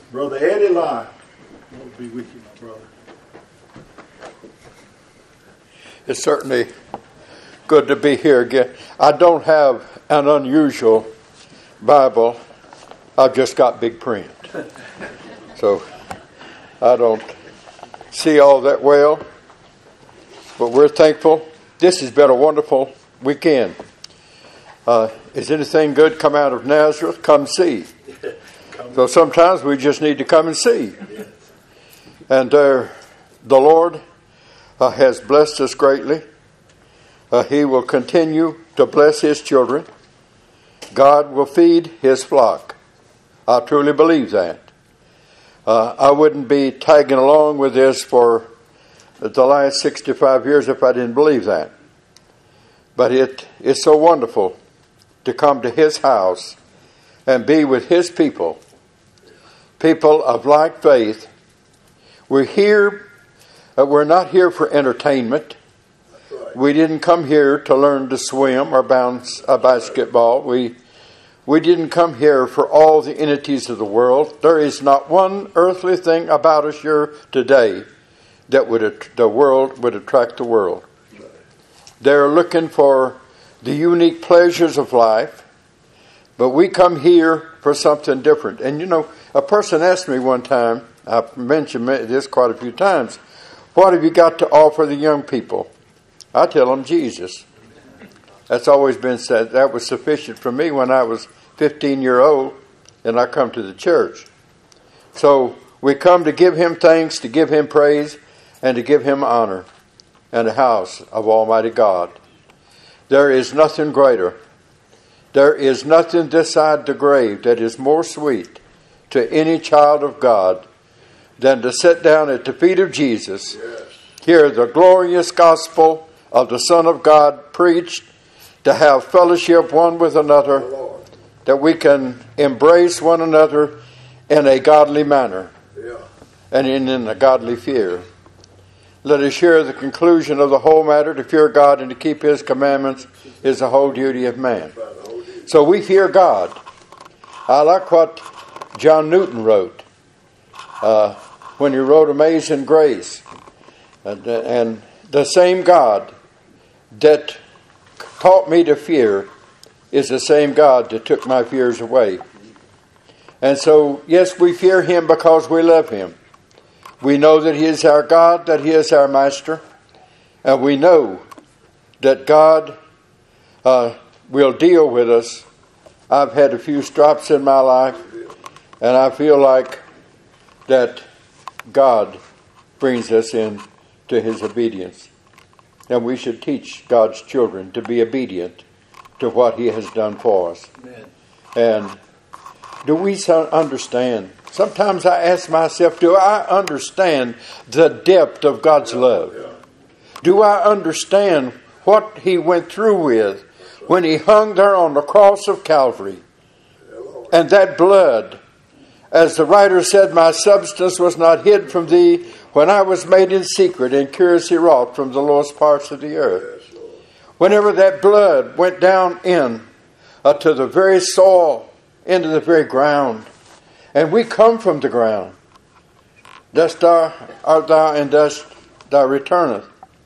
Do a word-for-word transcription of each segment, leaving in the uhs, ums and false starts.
Brother Eddie Lyon. Lord be with you, my brother. It's certainly good to be here again. I don't have an unusual Bible. I've just got big print. So I don't see all that well. But we're thankful. This has been a wonderful weekend. Uh, is anything good come out of Nazareth? Come see. So sometimes we just need to come and see. And uh, the Lord uh, has blessed us greatly. Uh, he will continue to bless His children. God will feed His flock. I truly believe that. Uh, I wouldn't be tagging along with this for the last sixty-five years if I didn't believe that. But it is so wonderful to come to His house and be with His people, people of like faith. We're here, uh, we're not here for entertainment. Right. We didn't come here to learn to swim or bounce a basketball. We we didn't come here for all the entities of the world. There is not one earthly thing about us here today that would the world would attract the world. They're looking for the unique pleasures of life, but we come here for something different. And you know, a person asked me one time, I've mentioned this quite a few times, what have you got to offer the young people? I tell them Jesus. That's always been said. That was sufficient for me when I was fifteen years old and I come to the church. So we come to give Him thanks, to give Him praise, and to give Him honor in the house of Almighty God. There is nothing greater. There is nothing this side the grave that is more sweet to any child of God than to sit down at the feet of Jesus, yes, hear the glorious gospel of the Son of God preached, to have fellowship one with another, that we can embrace one another in a godly manner, yeah, and in, in a godly fear. Let us share the conclusion of the whole matter. To fear God and to keep His commandments is the whole duty of man. So we fear God. I like what John Newton wrote uh, when he wrote Amazing Grace. And, and the same God that taught me to fear is the same God that took my fears away. And so, yes, we fear Him because we love Him. We know that He is our God, that He is our Master. And we know that God uh, will deal with us. I've had a few stripes in my life, and I feel like that God brings us in to His obedience. And we should teach God's children to be obedient to what He has done for us. Amen. And do we understand? Sometimes I ask myself, do I understand the depth of God's love? Do I understand what He went through with when He hung there on the cross of Calvary? And that blood, as the writer said, my substance was not hid from Thee when I was made in secret and curiously wrought from the lowest parts of the earth. Whenever that blood went down in uh, to the very soil, into the very ground, and we come from the ground. Dust thou art thou, and dust thou returneth.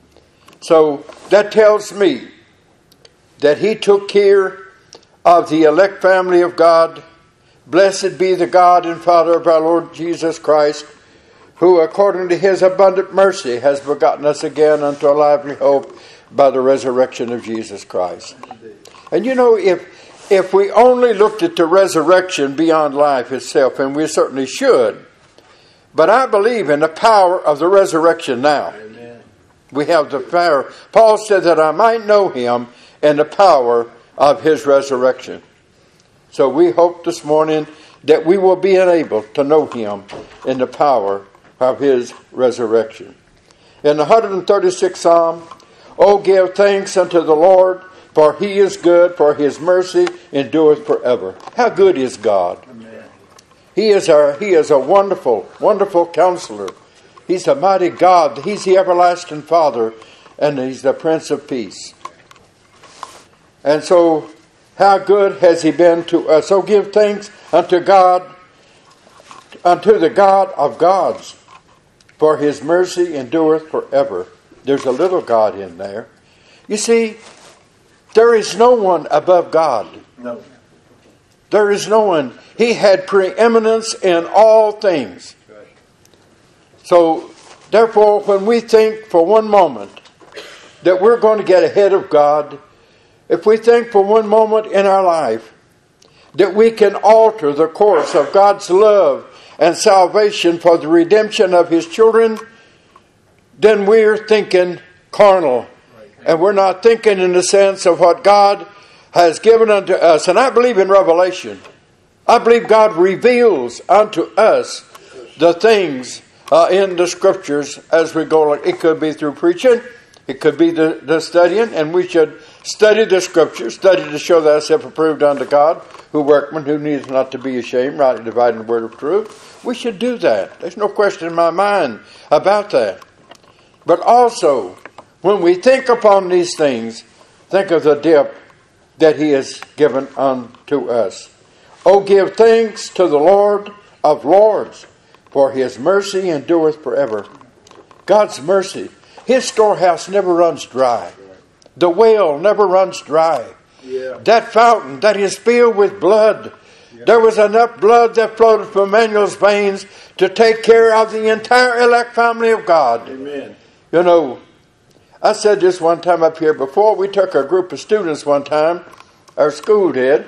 So that tells me that He took care of the elect family of God. Blessed be the God and Father of our Lord Jesus Christ, who according to His abundant mercy has begotten us again unto a lively hope by the resurrection of Jesus Christ. And you know, if If we only looked at the resurrection beyond life itself, and we certainly should, but I believe in the power of the resurrection now. Amen. We have the power. Paul said that I might know Him and the power of His resurrection. So we hope this morning that we will be enabled to know Him in the power of His resurrection. In the one hundred thirty-sixth Psalm, O give thanks unto the Lord, for He is good, for His mercy endureth forever. How good is God? Amen. He is our, He is a wonderful, wonderful counselor. He's a mighty God. He's the everlasting Father, and He's the Prince of Peace. And so, how good has He been to us? So give thanks unto God unto the God of gods, for his mercy endureth forever. There's a little God in there. You see, there is no one above God. No. There is no one. He had preeminence in all things. So, therefore, when we think for one moment that we're going to get ahead of God, if we think for one moment in our life that we can alter the course of God's love and salvation for the redemption of his children, then we're thinking carnal. And we're not thinking in the sense of what God has given unto us. And I believe in Revelation. I believe God reveals unto us the things uh, in the Scriptures as we go. It could be through preaching. It could be the, the studying. And we should study the Scriptures. Study to show thyself approved unto God, who workman, who needs not to be ashamed, rightly dividing the word of truth. We should do that. There's no question in my mind about that. But also, when we think upon these things, think of the dip that he has given unto us. Oh, give thanks to the Lord of lords, for his mercy endureth forever. God's mercy. His storehouse never runs dry. The well never runs dry. Yeah. That fountain that is filled with blood. Yeah. There was enough blood that flowed from Emmanuel's veins to take care of the entire elect family of God. Amen. You know, I said this one time up here before. We took a group of students one time, our school did,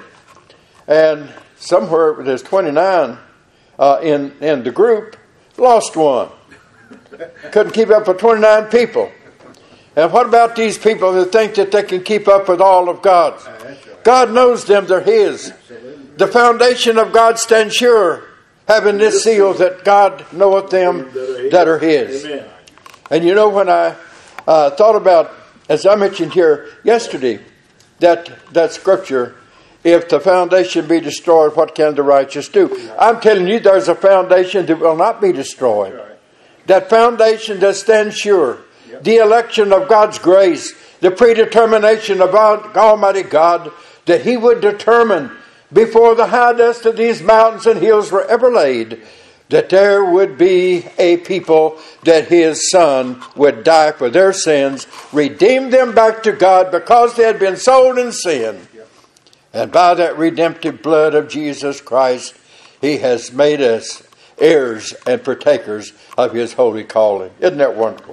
and somewhere there's twenty-nine uh, in, in the group, lost one. Couldn't keep up with twenty-nine people. And what about these people that think that they can keep up with all of God? God knows them, they're his. The foundation of God stands sure, having this seal that God knoweth them that are his. And you know, when I uh, thought about, as I mentioned here yesterday, that, that scripture, if the foundation be destroyed, what can the righteous do? I'm telling you, there's a foundation that will not be destroyed. That foundation that stands sure. The election of God's grace, the predetermination of Almighty God, that he would determine before the high dust of these mountains and hills were ever laid, that there would be a people that his Son would die for their sins, redeem them back to God because they had been sold in sin. And by that redemptive blood of Jesus Christ, he has made us heirs and partakers of his holy calling. Isn't that wonderful?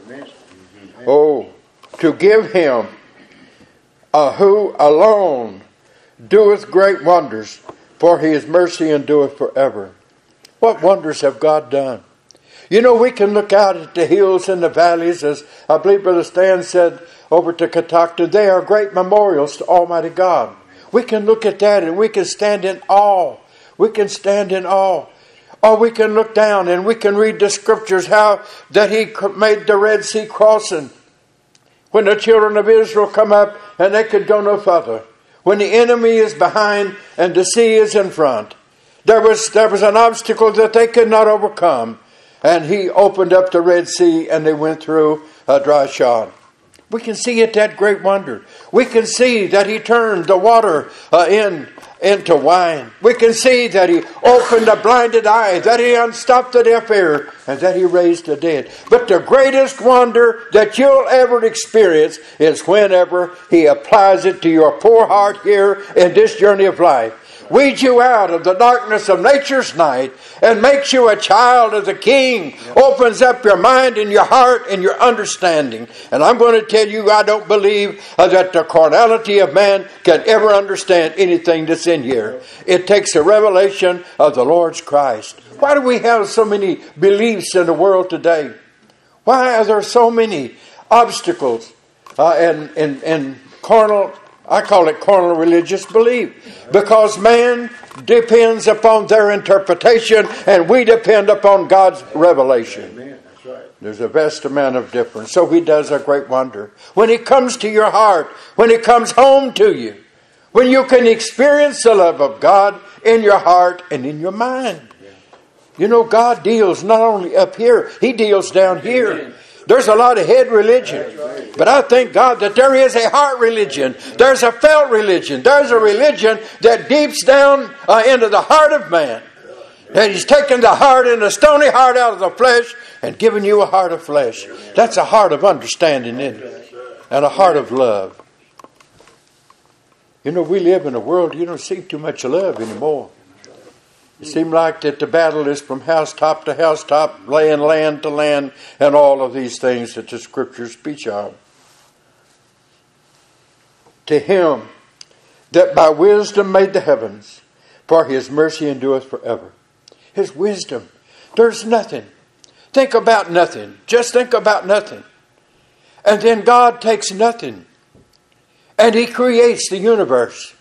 Oh, to give him uh, who alone doeth great wonders, for his mercy endureth forever. What wonders have God done? You know, we can look out at the hills and the valleys, as I believe Brother Stan said over to Catoctin. They are great memorials to Almighty God. We can look at that and we can stand in awe. We can stand in awe. Or we can look down and we can read the scriptures, how that he made the Red Sea crossing. When the children of Israel come up and they could go no further. When the enemy is behind and the sea is in front. There was, there was an obstacle that they could not overcome. And he opened up the Red Sea and they went through a dry shod. We can see it, that great wonder. We can see that he turned the water uh, in into wine. We can see that he opened a blinded eye, that he unstopped the deaf ear, and that he raised the dead. But the greatest wonder that you'll ever experience is whenever he applies it to your poor heart here in this journey of life. Weeds you out of the darkness of nature's night and makes you a child of the King. Opens up your mind and your heart and your understanding. And I'm going to tell you, I don't believe uh, that the carnality of man can ever understand anything that's in here. It takes a revelation of the Lord's Christ. Why do we have so many beliefs in the world today? Why are there so many obstacles uh, and, and, and carnal I call it carnal religious belief. Because man depends upon their interpretation and we depend upon God's revelation. Amen. That's right. There's a vast amount of difference. So he does a great wonder. When he comes to your heart, when he comes home to you, when you can experience the love of God in your heart and in your mind. You know, God deals not only up here, he deals down here. Amen. There's a lot of head religion. But I thank God that there is a heart religion. There's a felt religion. There's a religion that deeps down uh, into the heart of man. That He's taken the heart and the stony heart out of the flesh and given you a heart of flesh. That's a heart of understanding, isn't it? And a heart of love. You know, we live in a world you don't see too much love anymore. It seems like that the battle is from housetop to housetop, laying land to land, and all of these things that the Scriptures speak of. To Him that by wisdom made the heavens, for His mercy endureth forever. His wisdom. There's nothing. Think about nothing. Just think about nothing. And then God takes nothing and He creates the universe.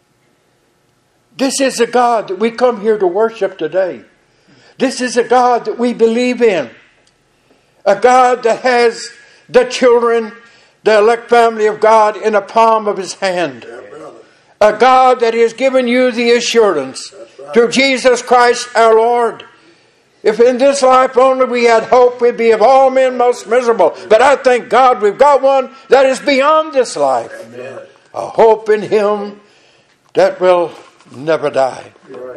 This is a God that we come here to worship today. This is a God that we believe in. A God that has the children, the elect family of God, in the palm of His hand. A God that has given you the assurance through Jesus Christ our Lord. If in this life only we had hope, we'd be of all men most miserable. But I thank God we've got one that is beyond this life. Amen. A hope in Him that will never die.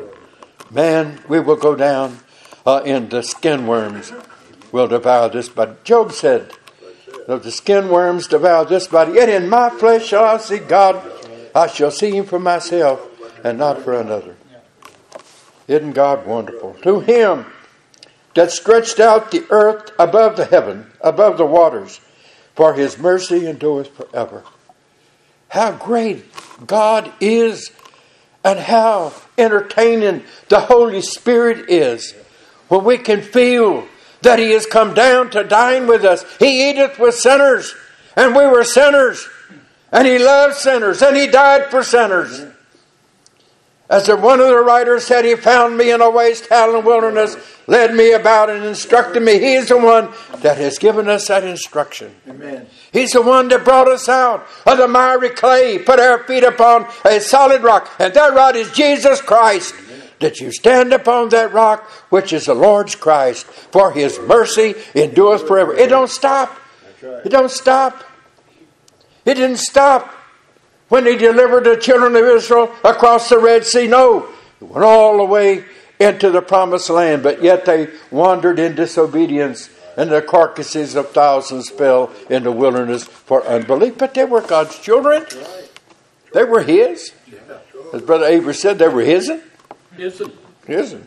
Man, we will go down uh, in the skin worms will devour this body. Job said, "Though the skin worms devour this body, yet in my flesh shall I see God. I shall see Him for myself and not for another." Isn't God wonderful? To Him that stretched out the earth above the heaven, above the waters, for His mercy endureth forever. How great God is, and how entertaining the Holy Spirit is, when we can feel that He has come down to dine with us. He eateth with sinners, and we were sinners, and He loved sinners, and He died for sinners. As one of the writers said, He found me in a waste howling wilderness, led me about and instructed me. He is the one that has given us that instruction. Amen. He's the one that brought us out of the miry clay, put our feet upon a solid rock. And that rock is Jesus Christ. Amen. That you stand upon that rock, which is the Lord's Christ, for His mercy endureth forever. It don't stop. Right. It don't stop. It didn't stop when He delivered the children of Israel across the Red Sea. No, it went all the way into the promised land, but yet they wandered in disobedience, and the carcasses of thousands fell in the wilderness for unbelief. But they were God's children. They were His. As Brother Avery said, they were His'n. His'n. His'n.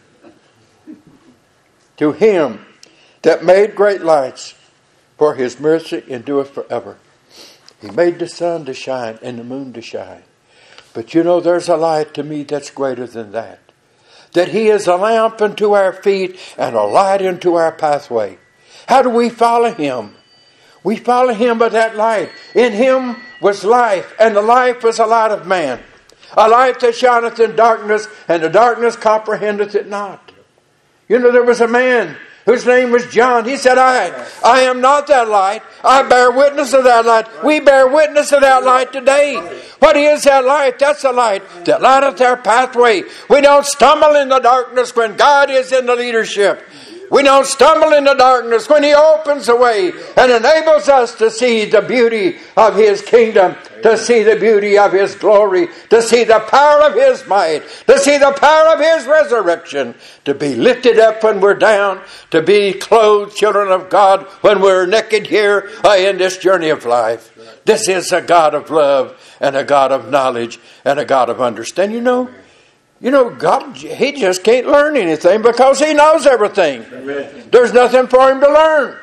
To Him that made great lights, for His mercy endureth forever. He made the sun to shine and the moon to shine. But you know, there's a light to me that's greater than that. That He is a lamp unto our feet and a light unto our pathway. How do we follow Him? We follow Him by that light. In Him was life, and the life was a light of man. A light that shineth in darkness, and the darkness comprehendeth it not. You know, there was a man whose name was John. He said, I, I am not that light. I bear witness of that light. We bear witness of that light today. What is that light? That's a light that lighteth our pathway. We don't stumble in the darkness when God is in the leadership. We don't stumble in the darkness when He opens the way and enables us to see the beauty of His kingdom, to see the beauty of His glory, to see the power of His might, to see the power of His resurrection, to be lifted up when we're down, to be clothed children of God when we're naked here uh, in this journey of life. This is a God of love and a God of knowledge and a God of understanding. You know, You know, God, He just can't learn anything because He knows everything. Amen. There's nothing for Him to learn.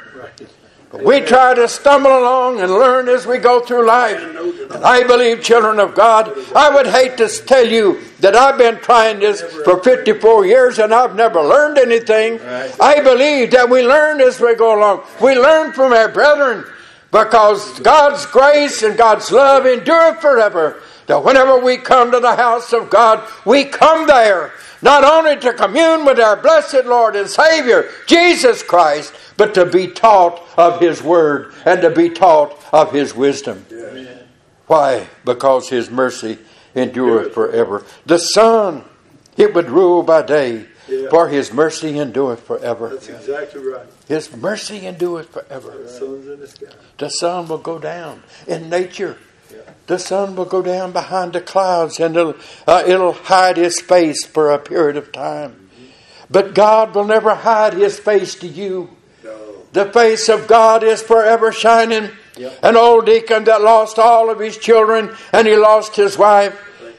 But we try to stumble along and learn as we go through life. And I believe, children of God, I would hate to tell you that I've been trying this for fifty-four years and I've never learned anything. I believe that we learn as we go along. We learn from our brethren because God's grace and God's love endure forever. That whenever we come to the house of God, we come there not only to commune with our blessed Lord and Savior, Jesus Christ, but to be taught of His Word and to be taught of His wisdom. Amen. Why? Because His mercy endureth forever. The sun, it would rule by day, yeah. For His mercy endureth forever. That's exactly right. His mercy endureth forever. The sun's in the sky. The sun will go down in nature. The sun will go down behind the clouds and it'll, uh, it'll hide its face for a period of time. But God will never hide His face to you. The face of God is forever shining. Yep. An old deacon that lost all of his children and he lost his wife.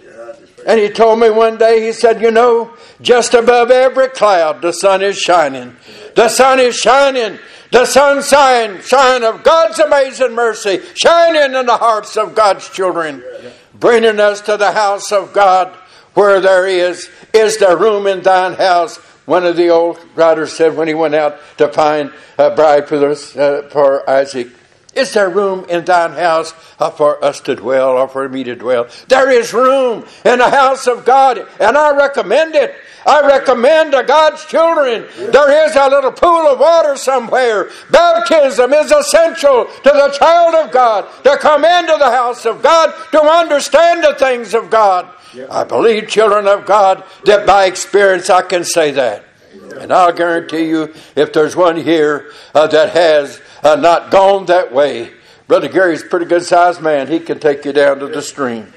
And he told me one day, he said, you know, just above every cloud the sun is shining. The sun is shining. The sunshine shine of God's amazing mercy shining in the hearts of God's children, bringing us to the house of God where there is, is there room in thine house? One of the old writers said when he went out to find a bride for, this, uh, for Isaac, is there room in thine house for us to dwell or for me to dwell? There is room in the house of God, and I recommend it. I recommend to God's children, there is a little pool of water somewhere. Baptism is essential to the child of God to come into the house of God, to understand the things of God. I believe, children of God, that by experience I can say that. And I'll guarantee you, if there's one here uh, that has uh, not gone that way, Brother Gary's a pretty good sized man. He can take you down to the stream.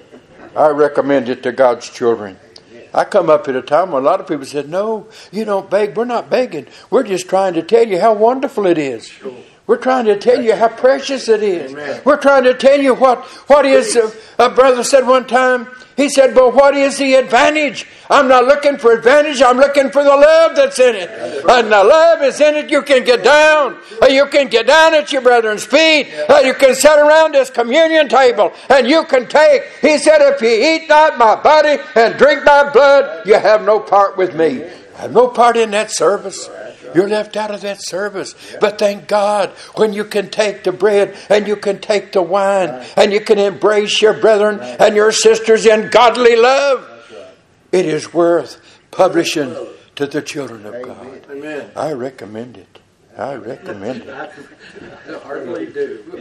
I recommend it to God's children. I come up at a time when a lot of people said, no, you don't beg. We're not begging. We're just trying to tell you how wonderful it is. We're trying to tell you how precious it is. Amen. We're trying to tell you what, what is, uh, a brother said one time, he said, well, what is the advantage? I'm not looking for advantage. I'm looking for the love that's in it. And the love is in it. You can get down. You can get down at your brethren's feet. You can sit around this communion table and you can take. He said, if you eat not my body and drink my blood, you have no part with me. I have no part in that service. You're left out of that service. But thank God when you can take the bread and you can take the wine and you can embrace your brethren and your sisters in godly love. It is worth publishing to the children of God. Amen. I recommend it. I recommend it. I hardly do.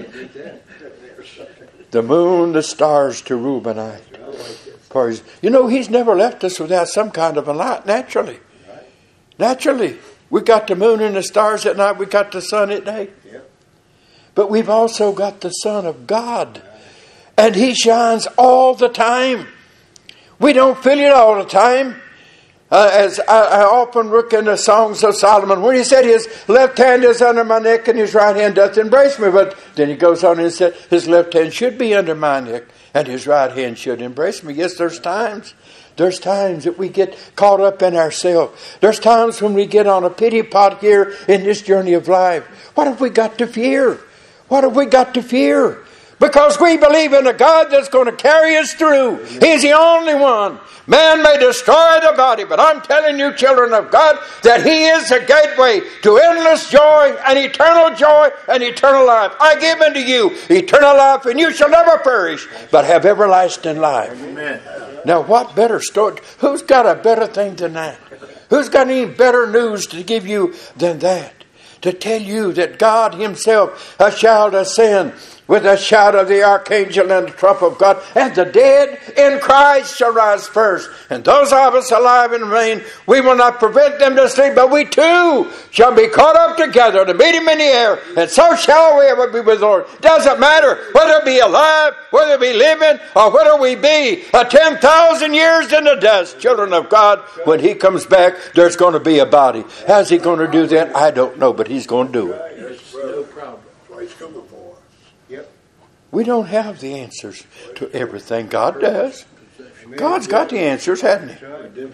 The moon, the stars to rule by night. For his, you know, He's never left us without some kind of a light, naturally. Naturally. We got the moon and the stars at night. We got the sun at day. But we've also got the Son of God. And He shines all the time. We don't feel it all the time. Uh, as I, I often look in the Songs of Solomon, when he said his left hand is under my neck and his right hand doth embrace me. But then he goes on and said his left hand should be under my neck and his right hand should embrace me. Yes, there's times. There's times that we get caught up in ourselves. There's times when we get on a pity pot here in this journey of life. What have we got to fear? What have we got to fear? Because we believe in a God that's going to carry us through. He's the only one. Man may destroy the body, but I'm telling you, children of God, that He is the gateway to endless joy and eternal joy and eternal life. I give unto you eternal life, and you shall never perish, but have everlasting life. Amen. Now, what better story? Who's got a better thing than that? Who's got any better news to give you than that? To tell you that God Himself shall ascend with a shout of the archangel and the trump of God, and the dead in Christ shall rise first. And those of us alive and remain, we will not prevent them to sleep, but we too shall be caught up together to meet Him in the air, and so shall we ever be with the Lord. Doesn't matter whether it be alive, whether it be living, or whether we be a ten thousand years in the dust. Children of God, when He comes back, there's going to be a body. How's He going to do that? I don't know, but He's going to do it. No problem. He's coming for us. Yep. We don't have the answers to everything. God does. God's got the answers, hasn't He?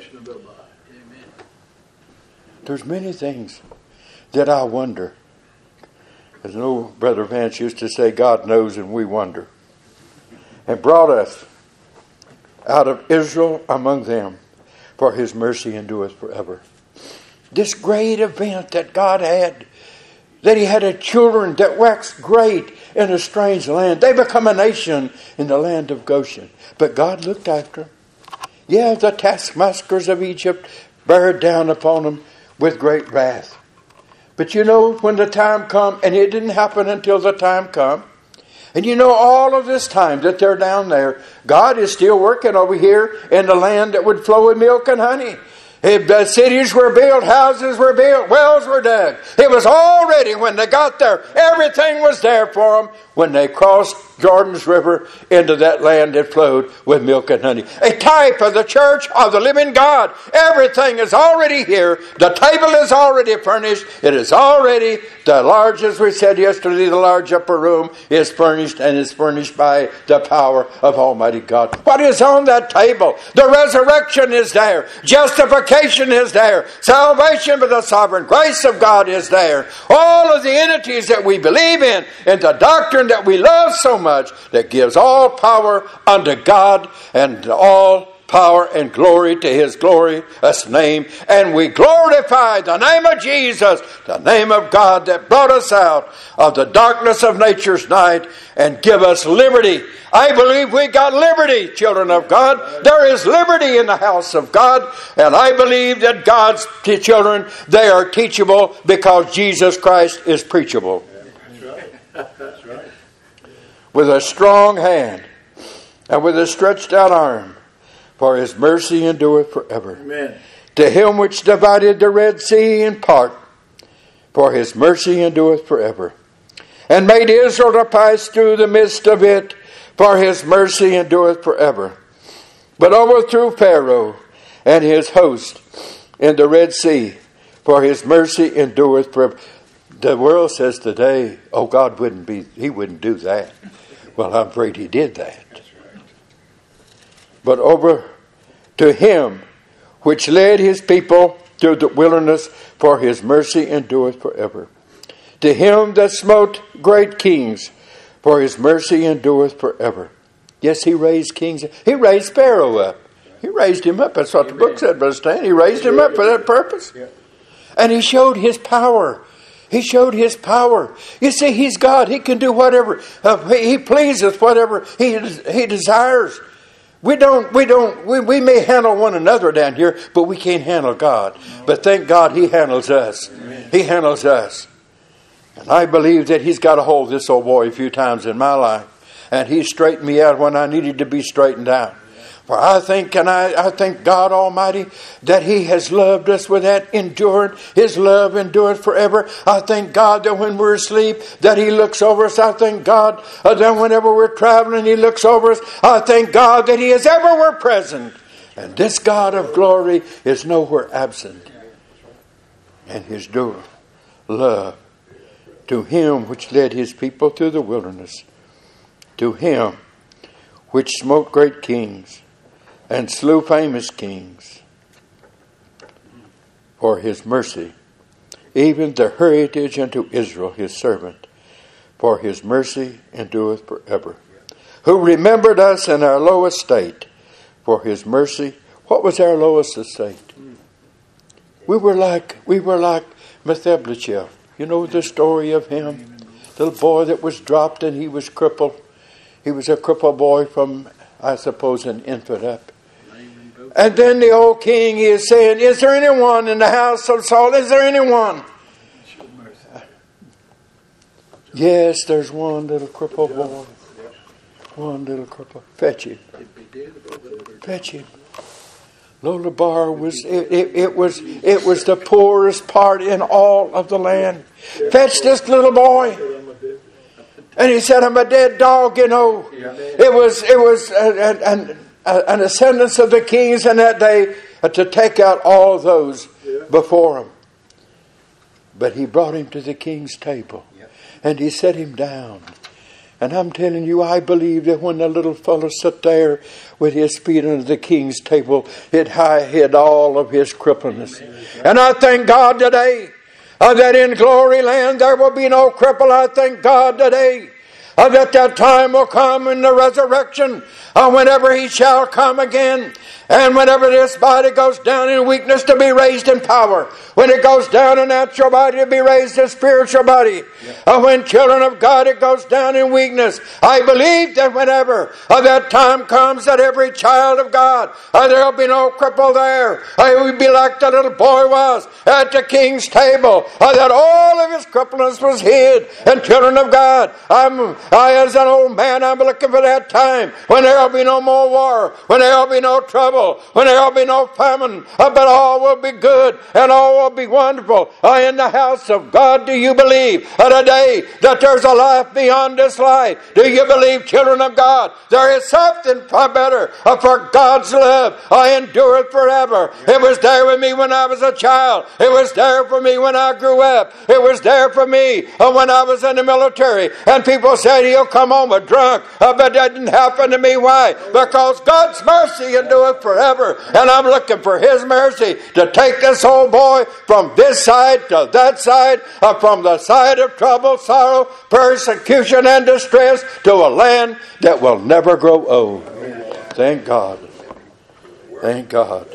There's many things that I wonder. As an old Brother Vance used to say, God knows and we wonder. And brought us out of Israel among them, for His mercy endureth forever. This great event that God had, that He had a children that waxed great in a strange land. They become a nation in the land of Goshen. But God looked after them. Yeah, the taskmasters of Egypt bear down upon them with great wrath. But you know, when the time come, and it didn't happen until the time come, and you know all of this time that they're down there, God is still working over here in the land that would flow with milk and honey. If the cities were built, houses were built, wells were dug. It was all ready when they got there. Everything was there for them. when they crossed Jordan's River into that land that flowed with milk and honey. A type of the church of the living God. Everything is already here. The table is already furnished. It is already, the large, as we said yesterday, the large upper room is furnished, and is furnished by the power of Almighty God. What is on that table? The resurrection is there. Justification is there. Salvation by the sovereign grace of God is there. All of the entities that we believe in, and the doctrine that we love so much, that gives all power unto God, and all power and glory to His glorious name. And we glorify the name of Jesus, the name of God that brought us out of the darkness of nature's night and give us liberty. I believe we got liberty, children of God. There is liberty in the house of God. And I believe that God's children, they are teachable because Jesus Christ is preachable. That's right. With a strong hand and with a stretched out arm, for His mercy endureth forever. Amen. To Him which divided the Red Sea in part, for His mercy endureth forever. And made Israel to pass through the midst of it, for His mercy endureth forever. But overthrew Pharaoh and his host in the Red Sea, for His mercy endureth forever. The world says today, oh, God wouldn't be, He wouldn't do that. Well, I'm afraid He did that. But over to Him which led His people through the wilderness, for His mercy endureth forever. To Him that smote great kings, for His mercy endureth forever. Yes, He raised kings. He raised Pharaoh up. He raised him up. That's what the book said, Brother Stan. He raised him up for that purpose. And He showed His power. He showed His power. You see, He's God. He can do whatever. Uh, he pleases whatever He He desires. We don't, we don't, we, we may handle one another down here, but we can't handle God. But thank God He handles us. Amen. He handles us. And I believe that He's got a hold of this old boy a few times in my life. And He straightened me out when I needed to be straightened out. For I think, and I, I thank God Almighty that He has loved us with that endured. His love endured forever. I thank God that when we're asleep, that He looks over us. I thank God that whenever we're traveling, He looks over us. I thank God that He is everywhere present. And this God of glory is nowhere absent. And His door, love, to Him which led His people through the wilderness, to Him which smote great kings, and slew famous kings, for His mercy, even the heritage unto Israel His servant, for His mercy endureth forever. Who remembered us in our low estate, for His mercy. What was our lowest estate? We were like we were like Mephibosheth. You know the story of him, the little boy that was dropped and he was crippled. He was a crippled boy from, I suppose, an infant up. And then the old king is saying, is there anyone in the house of Saul? Is there anyone? Yes, there's one little crippled boy. One little crippled. Fetch him. Fetch him. Lodabar was it, it, it was it was the poorest part in all of the land. Fetch this little boy. And he said, I'm a dead dog, you know. It was it was an, an, an ascendance of the kings in that day to take out all those before him. But he brought him to the king's table. And he set him down. And I'm telling you, I believe that when the little fellow sat there with his feet under the king's table, it hid all of his crippleness. And I thank God today uh, that in glory land there will be no cripple. I thank God today uh, that that time will come in the resurrection uh, whenever He shall come again. And whenever this body goes down in weakness, to be raised in power. When it goes down in natural body, to be raised in spiritual body. Yeah. Uh, when children of God, it goes down in weakness. I believe that whenever uh, that time comes, that every child of God, uh, there will be no cripple there. Uh, it will be like the little boy was at the king's table. Uh, that all of his crippleness was hid. And children of God, I'm, I as an old man, I'm looking for that time when there will be no more war. When there will be no trouble. trouble, when there will be no famine, but all will be good and all will be wonderful. In the house of God, do you believe today that there's a life beyond this life? Do you believe, children of God, there is something far better for God's love? I endure it forever. It was there with me when I was a child. It was there for me when I grew up. It was there for me when I was in the military. And people said he'll come home a drunk, but that didn't happen to me. Why? Because God's mercy endureth forever. And I'm looking for His mercy to take this old boy from this side to that side, uh, from the side of trouble, sorrow, persecution, and distress, to a land that will never grow old. Thank God. Thank God.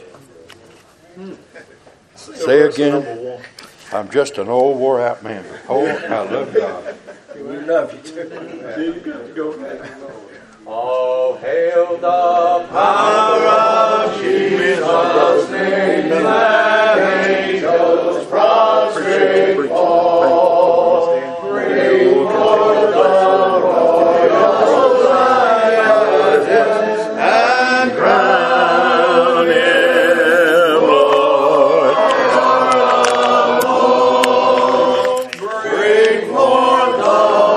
Say again, I'm just an old wore out man. Oh, I love God. We love you too. You got to go. All hail the power of Jesus' name, let angels prostrate fall. Bring forth the royal diadems and crown Him Lord. Bring forth